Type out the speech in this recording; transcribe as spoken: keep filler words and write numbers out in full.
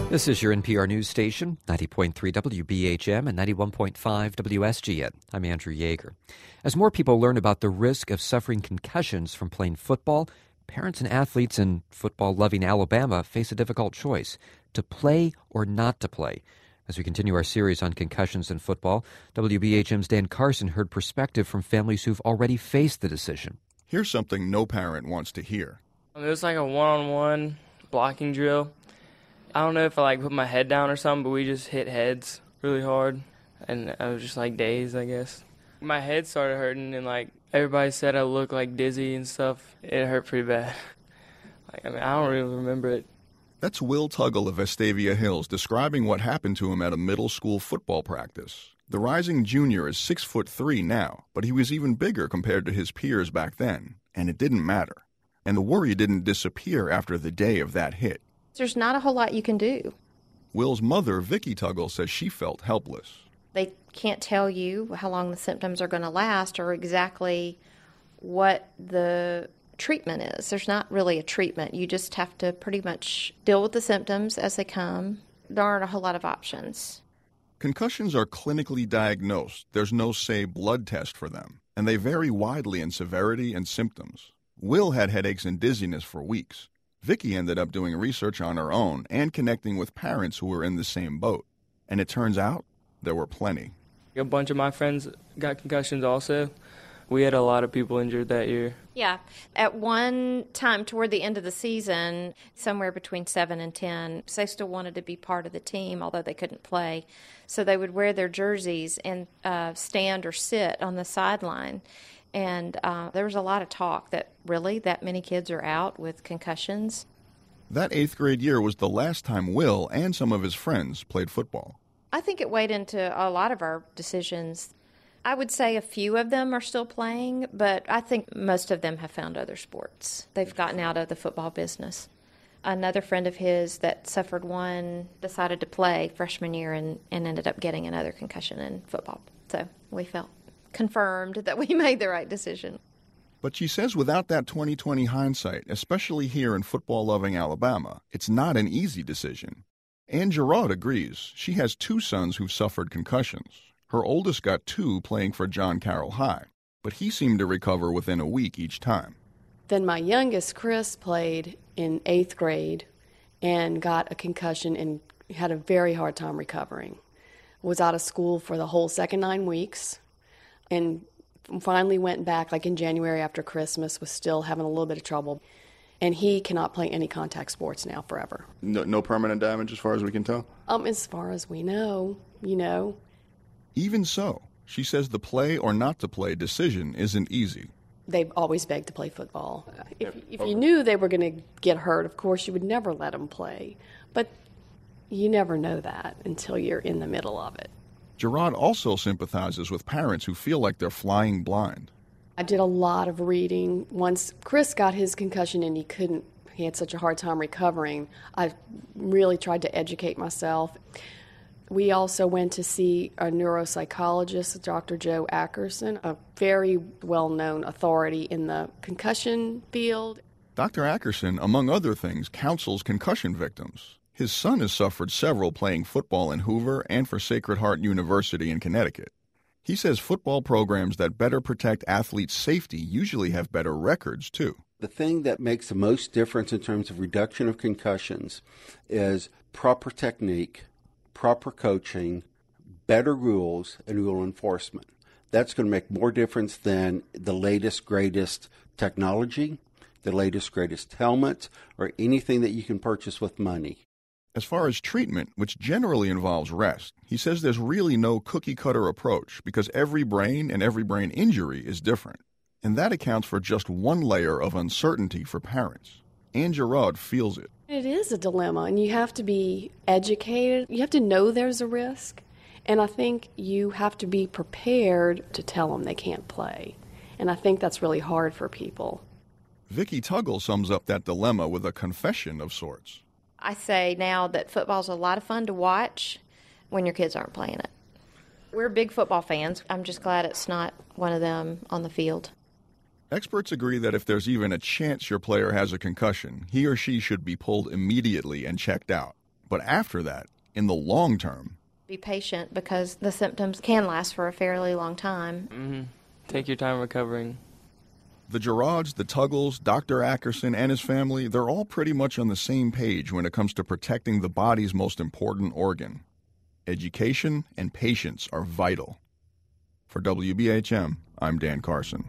This is your N P R News station, ninety point three W B H M and ninety-one point five W S G N. I'm Andrew Yeager. As more people learn about the risk of suffering concussions from playing football, parents and athletes in football-loving Alabama face a difficult choice: to play or not to play. As we continue our series on concussions in football, W B H M's Dan Carson heard perspective from families who've already faced the decision. Here's something no parent wants to hear. It was like a one-on-one blocking drill. I don't know if I like put my head down or something, but we just hit heads really hard, and I was just like dazed, I guess. My head started hurting, and like everybody said I looked like dizzy and stuff. It hurt pretty bad. Like I mean, I don't really remember it. That's Will Tuggle of Vestavia Hills describing what happened to him at a middle school football practice. The rising junior is six foot three now, but he was even bigger compared to his peers back then, and it didn't matter. And the worry didn't disappear after the day of that hit. There's not a whole lot you can do. Will's mother, Vicky Tuggle, says she felt helpless. They can't tell you how long the symptoms are going to last or exactly what the treatment is. There's not really a treatment. You just have to pretty much deal with the symptoms as they come. There aren't a whole lot of options. Concussions are clinically diagnosed. There's no, say, blood test for them, and they vary widely in severity and symptoms. Will had headaches and dizziness for weeks. Vicky ended up doing research on her own and connecting with parents who were in the same boat. And it turns out there were plenty. A bunch of my friends got concussions also. We had a lot of people injured that year. Yeah. At one time toward the end of the season, somewhere between seven and ten, they still wanted to be part of the team, although they couldn't play. So they would wear their jerseys and uh, stand or sit on the sideline. And uh, there was a lot of talk that really that many kids are out with concussions. That eighth grade year was the last time Will and some of his friends played football. I think it weighed into a lot of our decisions. I would say a few of them are still playing, but I think most of them have found other sports. They've gotten out of the football business. Another friend of his that suffered one decided to play freshman year and, and ended up getting another concussion in football. So we felt confirmed that we made the right decision. But she says without that twenty twenty hindsight, especially here in football-loving Alabama, it's not an easy decision. Ann Gerard agrees. She has two sons who've suffered concussions. Her oldest got two playing for John Carroll High, but he seemed to recover within a week each time. Then my youngest, Chris, played in eighth grade and got a concussion and had a very hard time recovering. Was out of school for the whole second nine weeks. And finally went back, like in January after Christmas, was still having a little bit of trouble. And he cannot play any contact sports now forever. No, no permanent damage as far as we can tell? Um, as far as we know, you know. Even so, she says the play or not to play decision isn't easy. They've always begged to play football. If, if you knew they were going to get hurt, of course, you would never let them play. But you never know that until you're in the middle of it. Gerard also sympathizes with parents who feel like they're flying blind. I did a lot of reading. Once Chris got his concussion and he couldn't, he had such a hard time recovering, I really tried to educate myself. We also went to see a neuropsychologist, Doctor Joe Ackerson, a very well-known authority in the concussion field. Doctor Ackerson, among other things, counsels concussion victims. His son has suffered several playing football in Hoover and for Sacred Heart University in Connecticut. He says football programs that better protect athletes' safety usually have better records, too. The thing that makes the most difference in terms of reduction of concussions is proper technique, proper coaching, better rules, and rule enforcement. That's going to make more difference than the latest, greatest technology, the latest, greatest helmet, or anything that you can purchase with money. As far as treatment, which generally involves rest, he says there's really no cookie-cutter approach because every brain and every brain injury is different. And that accounts for just one layer of uncertainty for parents. Ann Gerard feels it. It is a dilemma, and you have to be educated. You have to know there's a risk. And I think you have to be prepared to tell them they can't play. And I think that's really hard for people. Vicky Tuggle sums up that dilemma with a confession of sorts. I say now that football's a lot of fun to watch when your kids aren't playing it. We're big football fans. I'm just glad it's not one of them on the field. Experts agree that if there's even a chance your player has a concussion, he or she should be pulled immediately and checked out. But after that, in the long term, Be patient because the symptoms can last for a fairly long time. Mm-hmm. Take your time recovering. the Gerards, the Tuggles, Doctor Ackerson, and his family, they're all pretty much on the same page when it comes to protecting the body's most important organ. Education and patience are vital. For W B H M, I'm Dan Carson.